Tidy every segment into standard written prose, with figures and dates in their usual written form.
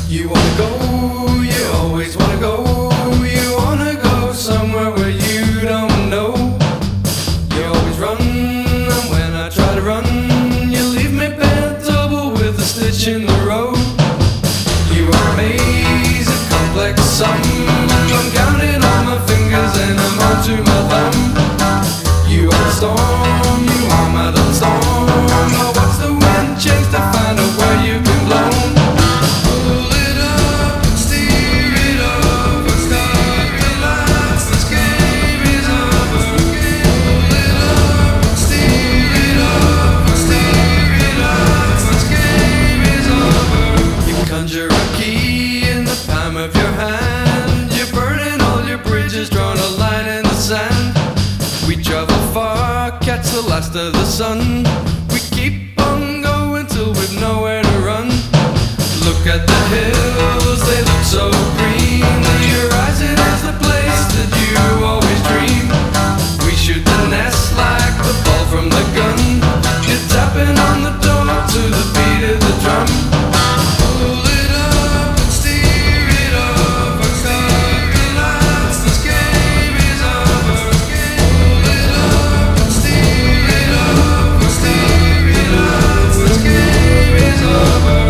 You wanna go, you always wanna go. You wanna go somewhere where you don't know. You always run, and when I try to run, you leave me bent double with a stitch in the road. You are amazing, complex sum. I'm counting on my fingers and I'm on to my thumb. You are the storm, you are my little storm. Oh, what's the wind chase to find out where you can blow? Pull it up and steer it up and start the lights. This game is over. Pull it up and steer it up and steer it up. This game is over. You conjure a key in the palm of your hand. You're burning all your bridges, drawn a line in the sand. We travel far, catch the last of the sun. We keep on going till we've nowhere to run. Look at the hills, they look so green. The horizon is the place that you always dream. We shoot the nest like the ball from the gun. You're tapping on the door to the beat of the drum. Pull it up and steer it up and start the lights. This game is over. Pull it up and steer it up and steer it up. This game is over.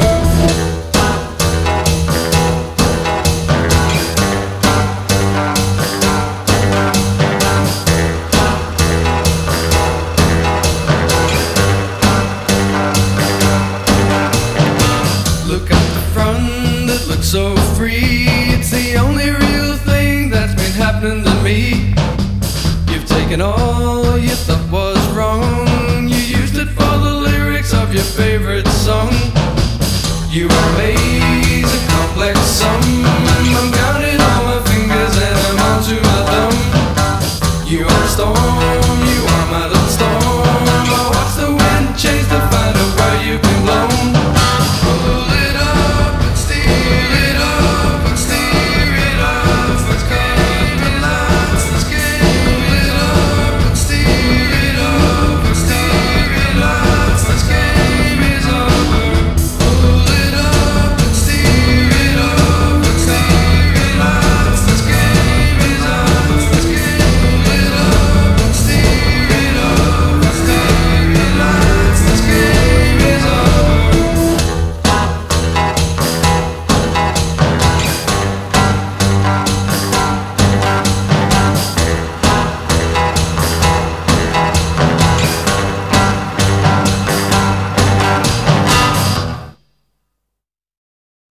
Look at the front, it looks so free. It's the only real thing that's been happening to me. You've taken all you thought was wrong. You used it for the lyrics of your favorite song. You are amazing, complex sum.